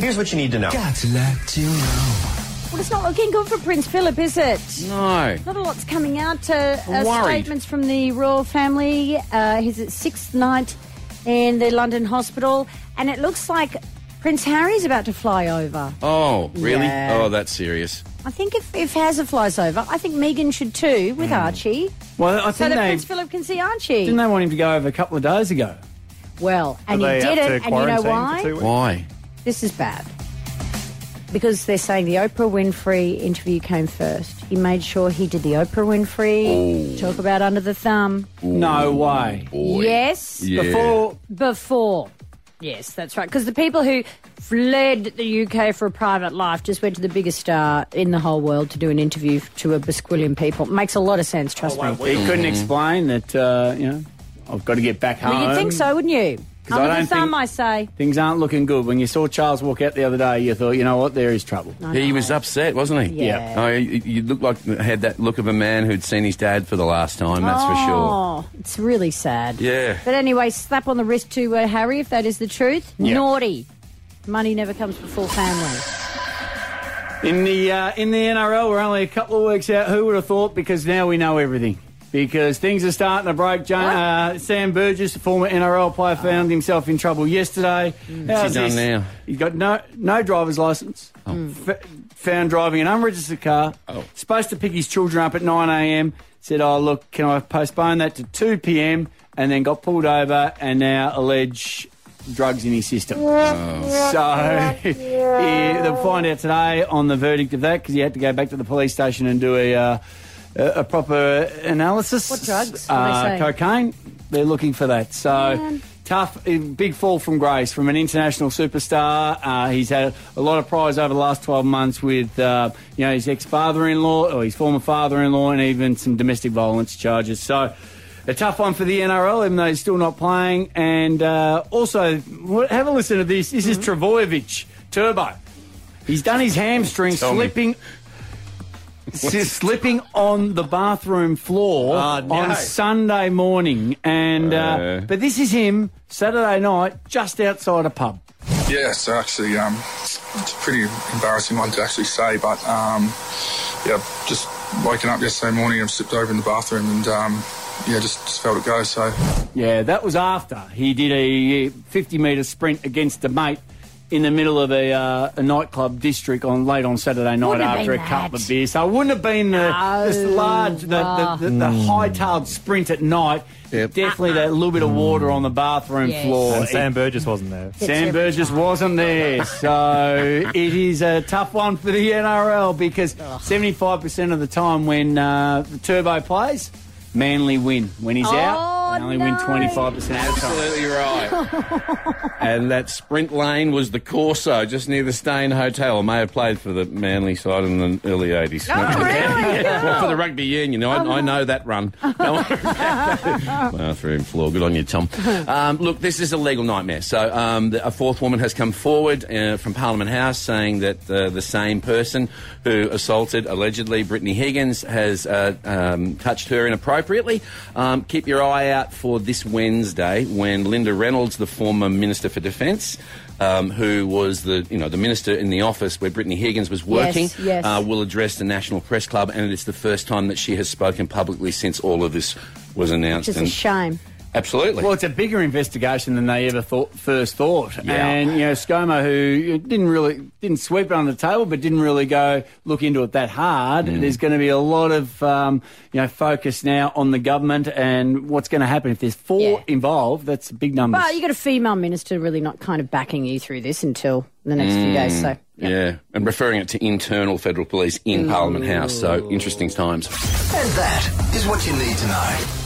here's what you need to know. Got to let you know. Well, it's not looking good for Prince Philip, is it? No. Not a lot's coming out. Worried. Statements from the royal family. His 6th night in the London hospital. And it looks like Prince Harry's about to fly over. Oh, really? Yeah. Oh, that's serious. I think if Hazza flies over, I think Meghan should too, with Archie. Well, I So think that Prince Philip can see Archie. didn't they want him to go over a couple of days ago? Well, and he Are they did up to it, and you know quarantine for why? 2 weeks? Why? This is bad. Because they're saying the Oprah Winfrey interview came first. He made sure he did the Oprah Winfrey, talk about under the thumb. No way. Boy. Yes. Yeah. Before. Yes, that's right. Because the people who fled the UK for a private life just went to the biggest star in the whole world to do an interview to a Basquillion people. Makes a lot of sense, trust me. He couldn't explain that, I've got to get back home. Well, you'd think so, wouldn't you? 'Cause I Under the don't thumb, think- I say. Things aren't looking good. When you saw Charles walk out the other day, you thought, you know what, there is trouble. He was upset, wasn't he? Yeah. Oh, you looked like had that look of a man who'd seen his dad for the last time, that's for sure. Oh, it's really sad. Yeah. But anyway, slap on the wrist to Harry, if that is the truth. Yeah. Naughty. Money never comes before family. In the NRL, we're only a couple of weeks out. Who would have thought? Because now we know everything. Because things are starting to break. Sam Burgess, the former NRL player, found himself in trouble yesterday. What's he done now? He's got no driver's licence. Found driving an unregistered car. Supposed to pick his children up at 9 a.m. Said, oh, look, can I postpone that to 2 p.m? And then got pulled over and now allege drugs in his system. So they'll find out today on the verdict of that because he had to go back to the police station and do a proper analysis. What drugs? What do they say? Cocaine. They're looking for that. So Man. tough, big fall from grace from an international superstar. He's had a lot of prize over the last 12 months with his ex-father-in-law or his former father-in-law and even some domestic violence charges. So a tough one for the NRL, even though he's still not playing. And also, have a listen to this. This is Trbojevic, Turbo. He's done his hamstring slipping on the bathroom floor on Sunday morning. And but this is him Saturday night just outside a pub. Yeah, so actually, it's a pretty embarrassing one to actually say, but just waking up yesterday morning and slipped over in the bathroom and just felt it go. So yeah, that was after he did a 50-metre sprint against a mate in the middle of a nightclub district late on Saturday night Wouldn't have after a been couple that. of beers. So it wouldn't have been the high-tailed sprint at night. Yep. Definitely that little bit of water on the bathroom Yes. floor. And Sam Burgess wasn't there. Sam Burgess wasn't there, so it is a tough one for the NRL because 75% of the time when the Turbo plays, Manly win. When he's out, they only win 25% of the time. Absolutely right. And that sprint lane was the Corso, just near the Stain Hotel. I may have played for the Manly side in the early 80s. Oh, really? Well, for the rugby union. I know that run. Bathroom floor. Good on you, Tom. Look, this is a legal nightmare. So a fourth woman has come forward from Parliament House saying that the same person who assaulted, allegedly, Brittany Higgins has touched her inappropriately. Keep your eye out for this Wednesday when Linda Reynolds, the former Minister for Defence, who was the minister in the office where Brittany Higgins was working, Yes. will address the National Press Club, and it's the first time that she has spoken publicly since all of this was announced. Which is a shame. Absolutely. Well, it's a bigger investigation than they ever first thought. Yeah. And, ScoMo, who didn't sweep it under the table, but didn't really go look into it that hard. There's going to be a lot of, focus now on the government and what's going to happen. If there's four involved, that's big numbers. Well, you got a female minister really not kind of backing you through this until the next few days. So Yeah, and referring it to internal federal police in Parliament House. So interesting times. And that is what you need to know.